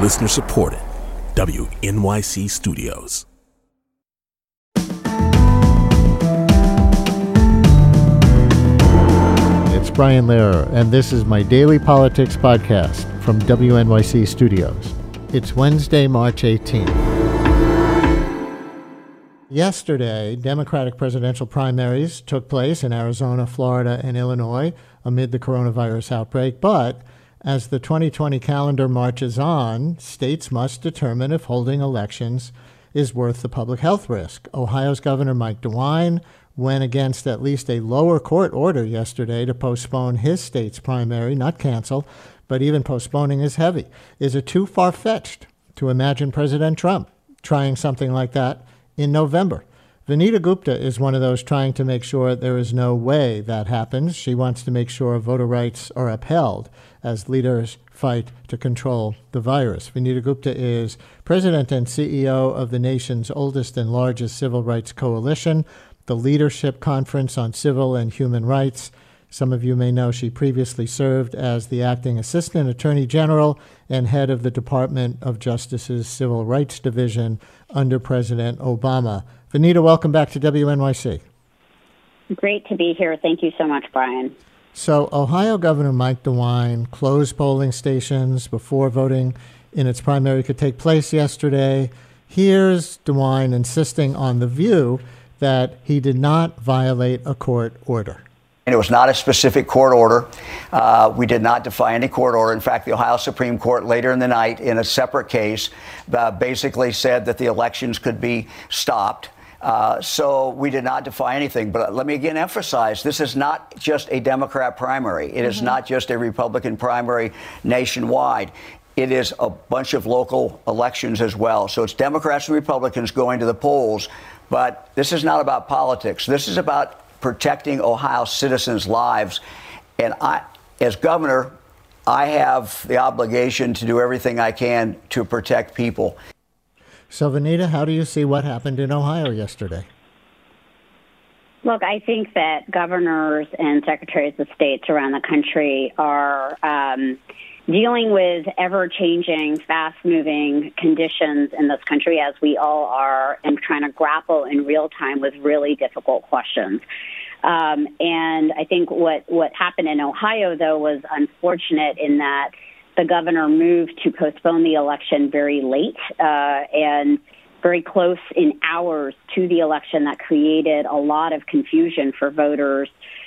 Listener supported. WNYC Studios. It's Brian Lehrer, and this is my daily politics podcast from WNYC Studios. It's Wednesday, March 18th. Yesterday, Democratic presidential primaries took place in Arizona, Florida, and Illinois amid the coronavirus outbreak, but as the 2020 calendar marches on, states must determine if holding elections is worth the public health risk. Ohio's Governor Mike DeWine went against at least a lower court order yesterday to postpone his state's primary, not cancel, but even postponing is heavy. Is it too far-fetched to imagine President Trump trying something like that in November? Vanita Gupta is one of those trying to make sure there is no way that happens. She wants to make sure voter rights are upheld as leaders fight to control the virus. Vanita Gupta is president and CEO of the nation's oldest and largest civil rights coalition, the Leadership Conference on Civil and Human Rights. Some of you may know she previously served as the acting assistant attorney general and head of the Department of Justice's Civil Rights Division under President Obama. Vanita, welcome back to WNYC. Great to be here. Thank you so much, Brian. So Ohio Governor Mike DeWine closed polling stations before voting in its primary could take place yesterday. Here's DeWine insisting on the view that he did not violate a court order. And it was not a specific court order. We did not defy any court order. In fact, the Ohio Supreme Court later in the night in a separate case basically said that the elections could be stopped. So we did not defy anything. But let me again emphasize, this is not just a Democrat primary. It is not just a Republican primary nationwide. It is a bunch of local elections as well. So it's Democrats and Republicans going to the polls. But this is not about politics. This is about protecting Ohio citizens' lives. And I, as governor, I have the obligation to do everything I can to protect people. So, Vanita, how do you see what happened in Ohio yesterday? Look, I think that governors and secretaries of states around the country are dealing with ever-changing, fast-moving conditions in this country, as we all are, and trying to grapple in real time with really difficult questions. And I think what happened in Ohio, though, was unfortunate in that the governor moved to postpone the election very late and very close in hours to the election. That created a lot of confusion for voters,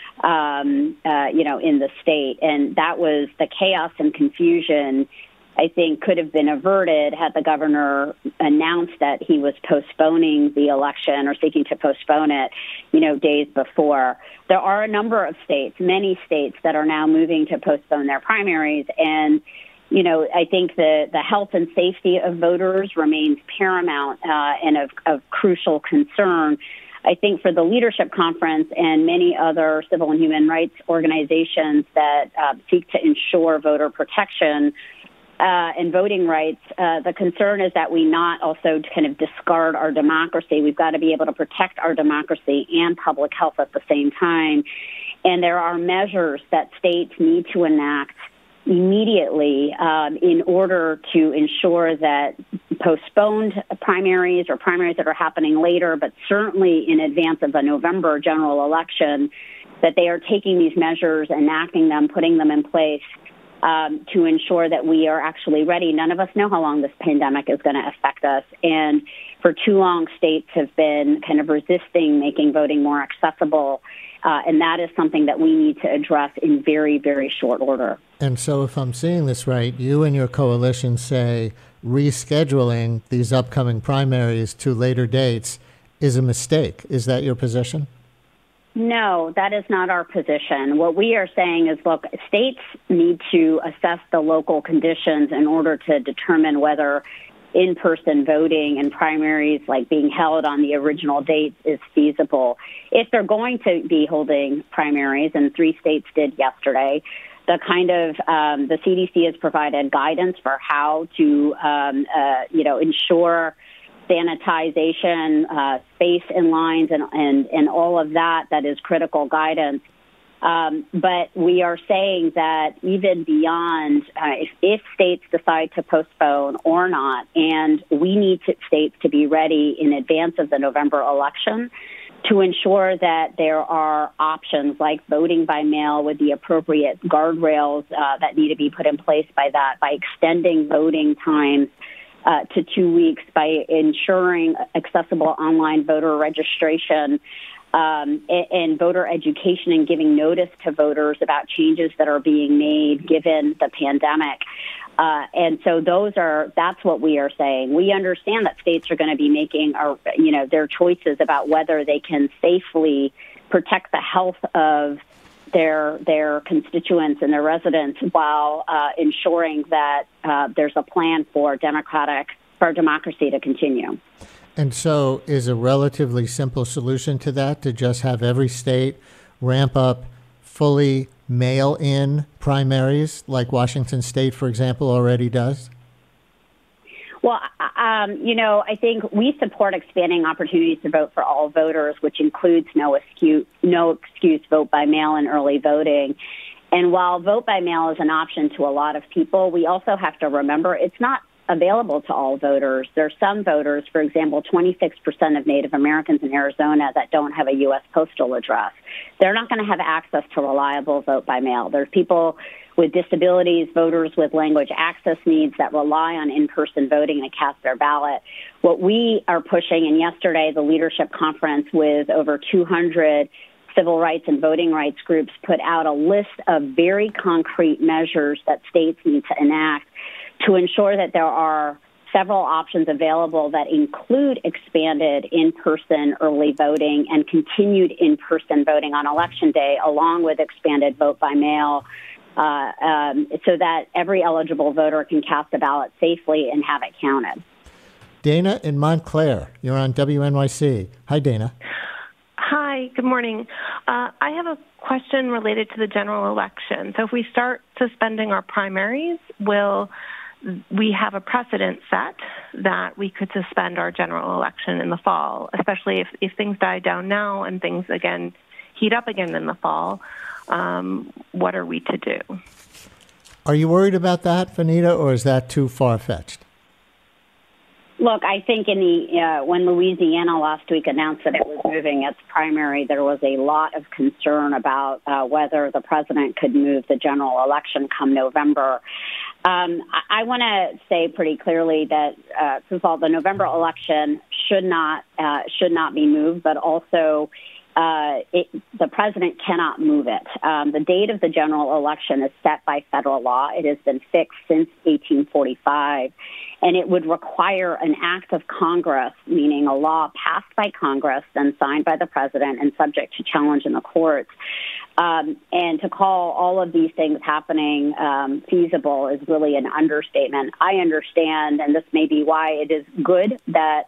in the state. And that was the chaos and confusion, I think, could have been averted had the governor announced that he was postponing the election or seeking to postpone it, days before. There are a number of states, many states, that are now moving to postpone their primaries. And, I think the health and safety of voters remains paramount and of crucial concern. I think for the Leadership Conference and many other civil and human rights organizations that seek to ensure voter protection and voting rights, the concern is that we not also kind of discard our democracy. We've got to be able to protect our democracy and public health at the same time. And there are measures that states need to enact immediately in order to ensure that postponed primaries or primaries that are happening later, but certainly in advance of the November general election, that they are taking these measures, enacting them, putting them in place to ensure that we are actually ready. None of us know how long this pandemic is going to affect us. And for too long, states have been kind of resisting making voting more accessible. And that is something that we need to address in very, very short order. And so if I'm seeing this right, you and your coalition say rescheduling these upcoming primaries to later dates is a mistake. Is that your position? No, that is not our position. What we are saying is, look, states need to assess the local conditions in order to determine whether in-person voting and primaries like being held on the original dates is feasible. If they're going to be holding primaries, and 3 states did yesterday, the kind of the CDC has provided guidance for how to ensure sanitization, space in lines, and all of that is critical guidance. But we are saying that even beyond, if states decide to postpone or not, and we need states to be ready in advance of the November election to ensure that there are options like voting by mail with the appropriate guardrails that need to be put in place by extending voting times to 2 weeks, by ensuring accessible online voter registration, and voter education, and giving notice to voters about changes that are being made given the pandemic. And so that's what we are saying. We understand that states are going to be making their choices about whether they can safely protect the health of their constituents and their residents while ensuring that there's a plan for democracy to continue. And so is a relatively simple solution to that to just have every state ramp up fully mail-in primaries like Washington State, for example, already does? Well, I think we support expanding opportunities to vote for all voters, which includes no excuse vote by mail and early voting. And while vote by mail is an option to a lot of people, we also have to remember it's not available to all voters. There are some voters, for example, 26% of Native Americans in Arizona that don't have a U.S. postal address. They're not going to have access to reliable vote by mail. There's people with disabilities, voters with language access needs that rely on in-person voting to cast their ballot. What we are pushing, and yesterday the leadership conference with over 200 civil rights and voting rights groups put out a list of very concrete measures that states need to enact to ensure that there are several options available that include expanded in-person early voting and continued in-person voting on Election Day, along with expanded vote by mail, so that every eligible voter can cast a ballot safely and have it counted. Dana in Montclair, you're on WNYC. Hi, Dana. Hi, good morning. I have a question related to the general election. So if we start suspending our primaries, will we have a precedent set that we could suspend our general election in the fall, especially if things die down now and things again heat up again in the fall? What are we to do? Are you worried about that, Vanita, or is that too far-fetched? Look, I think when Louisiana last week announced that it was moving its primary, there was a lot of concern about whether the president could move the general election come November. I want to say pretty clearly that, first of all, the November election should not be moved, but also the president cannot move it. The date of the general election is set by federal law. It has been fixed since 1845, and it would require an act of Congress, meaning a law passed by Congress, then signed by the president and subject to challenge in the courts. And to call all of these things happening feasible is really an understatement. I understand, and this may be why it is good that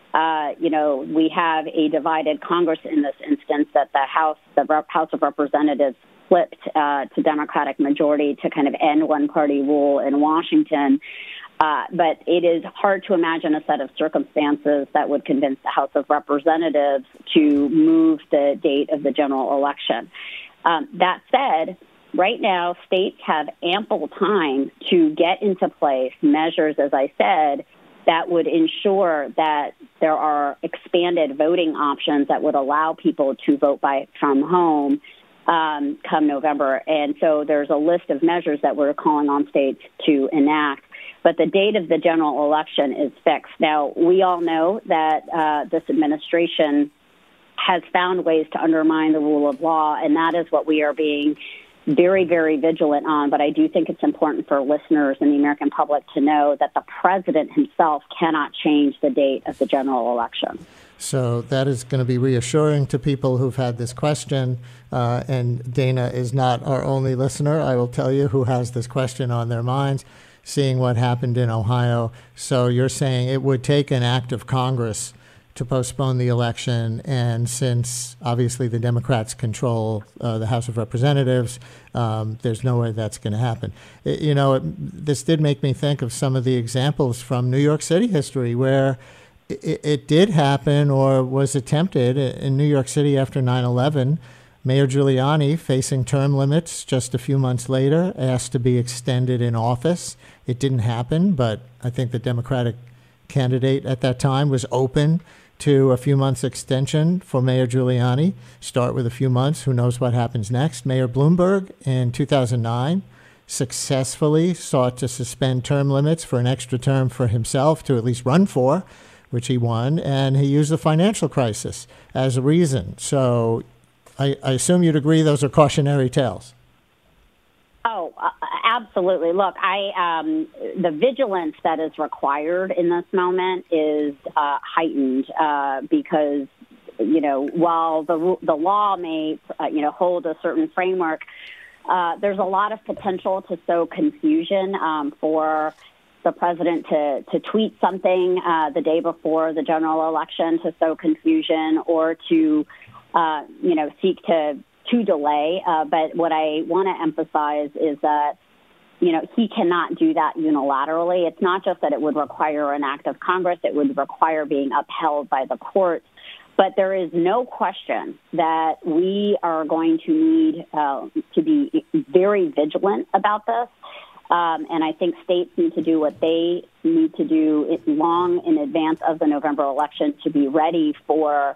we have a divided Congress in this instance, that the House of Representatives flipped to Democratic majority to kind of end one-party rule in Washington. But it is hard to imagine a set of circumstances that would convince the House of Representatives to move the date of the general election. That said, right now, states have ample time to get into place measures, as I said, that would ensure that there are expanded voting options that would allow people to vote from home come November. And so there's a list of measures that we're calling on states to enact. But the date of the general election is fixed. Now, we all know that this administration has found ways to undermine the rule of law, and that is what we are being very, very vigilant on. But I do think it's important for listeners and the American public to know that the president himself cannot change the date of the general election. So that is going to be reassuring to people who've had this question. And Dana is not our only listener, I will tell you, who has this question on their minds, seeing what happened in Ohio. So you're saying it would take an act of Congress to postpone the election, and since obviously the Democrats control the House of Representatives, there's no way that's going to happen. This did make me think of some of the examples from New York City history where it did happen or was attempted in New York City after 9/11. Mayor Giuliani, facing term limits just a few months later, asked to be extended in office. It didn't happen, but I think the Democratic candidate at that time was open to a few months extension for Mayor Giuliani. Start with a few months, who knows what happens next. Mayor Bloomberg in 2009 successfully sought to suspend term limits for an extra term for himself to at least run for, which he won, and he used the financial crisis as a reason. So I assume you'd agree those are cautionary tales. Oh, absolutely. Look, the vigilance that is required in this moment is heightened because, while the law may, hold a certain framework, there's a lot of potential to sow confusion for the president to tweet something the day before the general election to sow confusion or to, seek to delay. But what I want to emphasize is that, he cannot do that unilaterally. It's not just that it would require an act of Congress. It would require being upheld by the courts. But there is no question that we are going to need to be very vigilant about this. And I think states need to do what they need to do long in advance of the November election to be ready for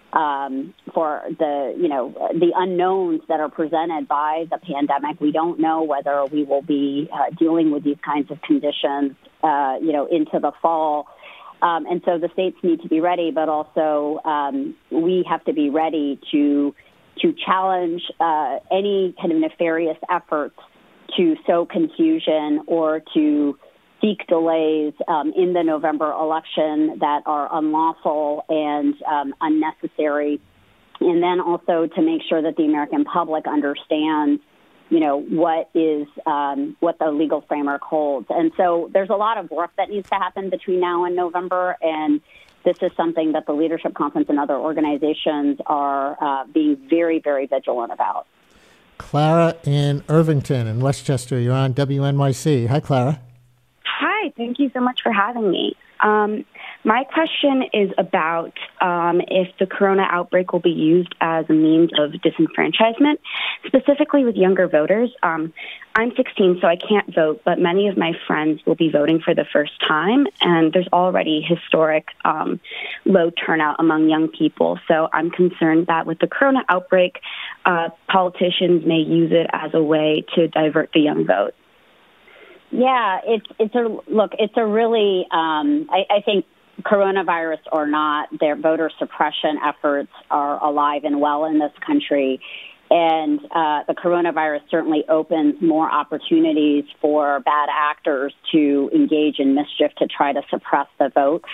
the unknowns that are presented by the pandemic. We don't know whether we will be dealing with these kinds of conditions, into the fall. And so the states need to be ready, but also we have to be ready to challenge any kind of nefarious efforts to sow confusion or to seek delays in the November election that are unlawful and unnecessary, and then also to make sure that the American public understands, what the legal framework holds. And so there's a lot of work that needs to happen between now and November, and this is something that the Leadership Conference and other organizations are being very, very vigilant about. Clara in Irvington in Westchester, you're on WNYC. Hi, Clara. Hi, thank you so much for having me. My question is about if the corona outbreak will be used as a means of disenfranchisement, specifically with younger voters. I'm 16, so I can't vote, but many of my friends will be voting for the first time, and there's already historic low turnout among young people. So I'm concerned that with the corona outbreak, politicians may use it as a way to divert the young vote. Yeah, it's a really, I think coronavirus or not, their voter suppression efforts are alive and well in this country. And the coronavirus certainly opens more opportunities for bad actors to engage in mischief to try to suppress the vote.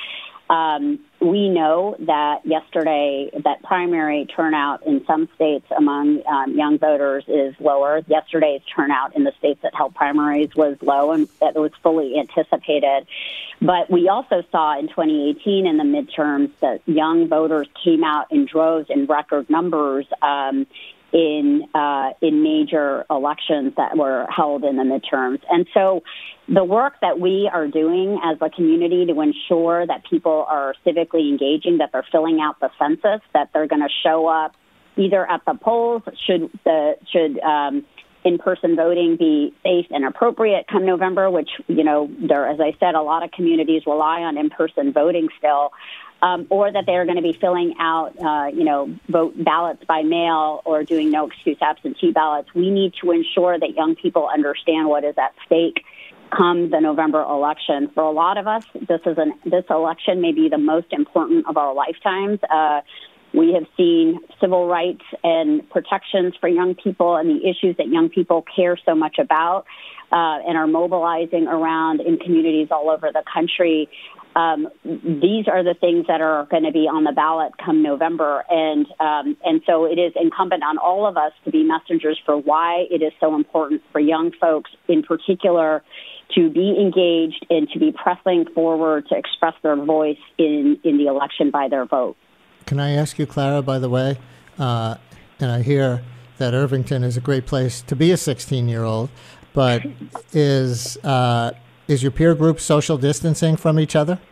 We know that yesterday that primary turnout in some states among young voters is lower. Yesterday's turnout in the states that held primaries was low, and that was fully anticipated. But we also saw in 2018 in the midterms that young voters came out in droves in record numbers in major elections that were held in the midterms. And so the work that we are doing as a community to ensure that people are civically engaging, that they're filling out the census, that they're going to show up either at the polls, should in-person voting be safe and appropriate come November, which, as I said, a lot of communities rely on in-person voting still. Or that they're going to be filling out, vote ballots by mail or doing no excuse absentee ballots. We need to ensure that young people understand what is at stake come the November election. For a lot of us, this election may be the most important of our lifetimes. We have seen civil rights and protections for young people and the issues that young people care so much about and are mobilizing around in communities all over the country. These are the things that are going to be on the ballot come November. And so it is incumbent on all of us to be messengers for why it is so important for young folks in particular to be engaged and to be pressing forward to express their voice in the election by their vote. Can I ask you, Clara, by the way, and I hear that Irvington is a great place to be a 16-year-old, but is your peer group social distancing from each other?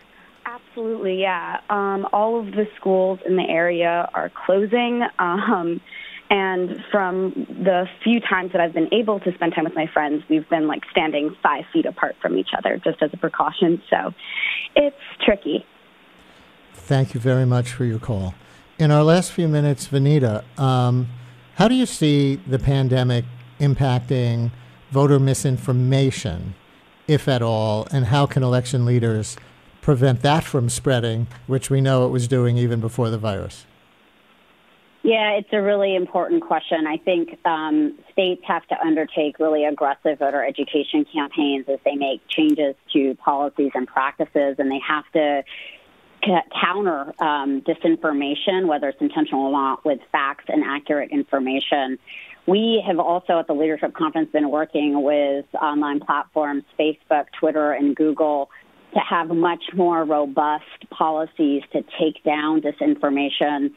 Absolutely, yeah. All of the schools in the area are closing, And from the few times that I've been able to spend time with my friends, we've been standing 5 feet apart from each other just as a precaution. So it's tricky. Thank you very much for your call. In our last few minutes, Vanita, how do you see the pandemic impacting voter misinformation, if at all, and how can election leaders prevent that from spreading, which we know it was doing even before the virus? Yeah, it's a really important question. I think states have to undertake really aggressive voter education campaigns as they make changes to policies and practices, and they have to counter disinformation, whether it's intentional or not, with facts and accurate information. We have also at the Leadership Conference been working with online platforms, Facebook, Twitter, and Google, to have much more robust policies to take down disinformation.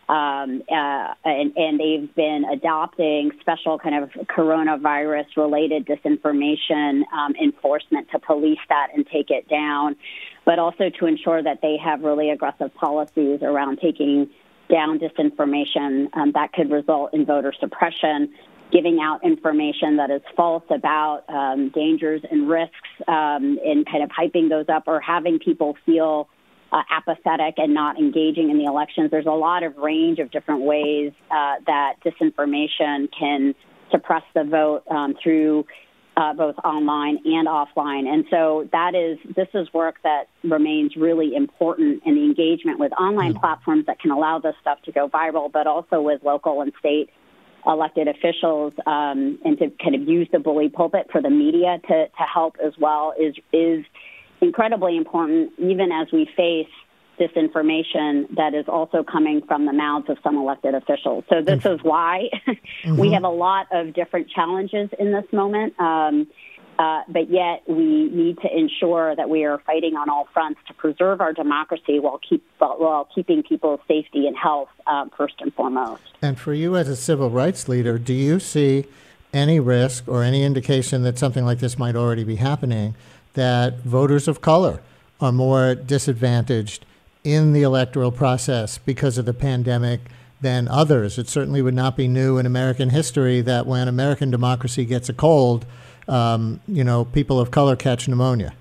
And they've been adopting special kind of coronavirus-related disinformation enforcement to police that and take it down, but also to ensure that they have really aggressive policies around taking down disinformation that could result in voter suppression, giving out information that is false about dangers and risks, and kind of hyping those up or having people feel apathetic and not engaging in the elections. There's a lot of range of different ways that disinformation can suppress the vote through both online and offline. And so this is work that remains really important in the engagement with online platforms that can allow this stuff to go viral, but also with local and state elected officials, and to kind of use the bully pulpit for the media to help as well is incredibly important, even as we face disinformation that is also coming from the mouths of some elected officials. So this is why we have a lot of different challenges in this moment, but yet we need to ensure that we are fighting on all fronts to preserve our democracy while keeping people's safety and health first and foremost. And for you as a civil rights leader, do you see any risk or any indication that something like this might already be happening, that voters of color are more disadvantaged in the electoral process because of the pandemic than others? It certainly would not be new in American history that when American democracy gets a cold, people of color catch pneumonia.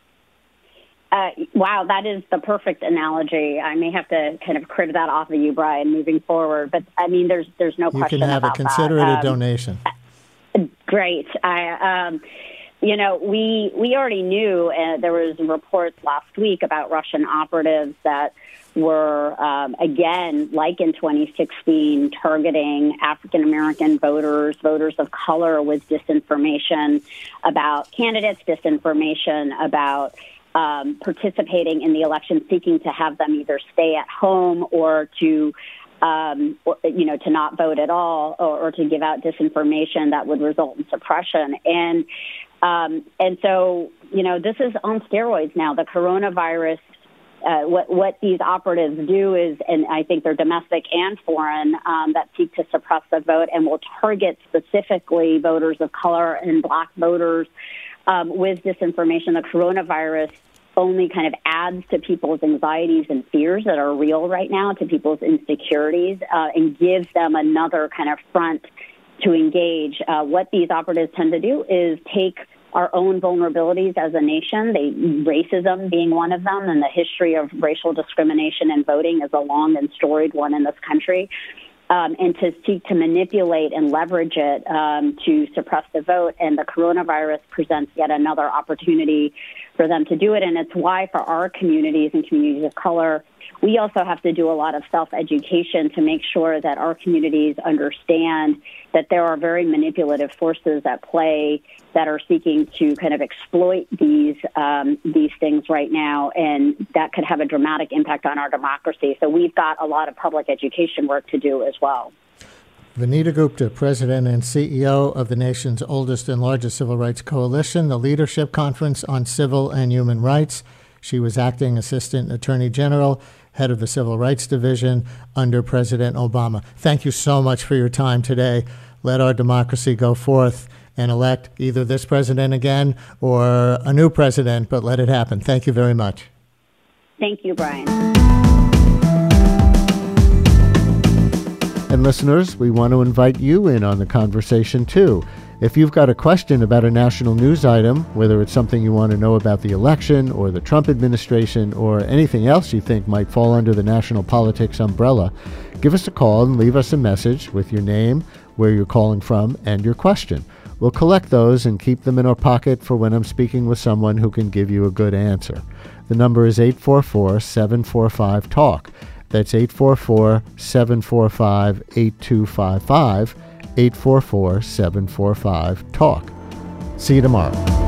Wow, that is the perfect analogy. I may have to kind of crib that off of you, Brian, moving forward. But I mean, there's no question about that. You can have it. Consider it a donation. Great. We already knew there was reports last week about Russian operatives that were, again, like in 2016, targeting African-American voters of color with disinformation about candidates, disinformation about participating in the election, seeking to have them either stay at home or to not vote at all, or to give out disinformation that would result in suppression. And so, this is on steroids now. The coronavirus, what these operatives do is, and I think they're domestic and foreign, that seek to suppress the vote and will target specifically voters of color and Black voters with disinformation. The coronavirus only kind of adds to people's anxieties and fears that are real right now, to people's insecurities, and gives them another kind of front to engage. What these operatives tend to do is take our own vulnerabilities as a nation, racism being one of them, and the history of racial discrimination in voting is a long and storied one in this country, and to seek to manipulate and leverage it to suppress the vote. And the coronavirus presents yet another opportunity for them to do it. And it's why for our communities and communities of color, we also have to do a lot of self-education to make sure that our communities understand that there are very manipulative forces at play that are seeking to kind of exploit these things right now, and that could have a dramatic impact on our democracy. So we've got a lot of public education work to do as well. Vanita Gupta, President and CEO of the nation's oldest and largest civil rights coalition, the Leadership Conference on Civil and Human Rights. She was acting Assistant Attorney General, head of the Civil Rights Division under President Obama. Thank you so much for your time today. Let our democracy go forth and elect either this president again or a new president, but let it happen. Thank you very much. Thank you, Brian. And listeners, we want to invite you in on the conversation too. If you've got a question about a national news item, whether it's something you want to know about the election or the Trump administration or anything else you think might fall under the national politics umbrella, give us a call and leave us a message with your name, where you're calling from, and your question. We'll collect those and keep them in our pocket for when I'm speaking with someone who can give you a good answer. The number is 844-745-TALK. That's 844-745-8255, 844-745-TALK. See you tomorrow.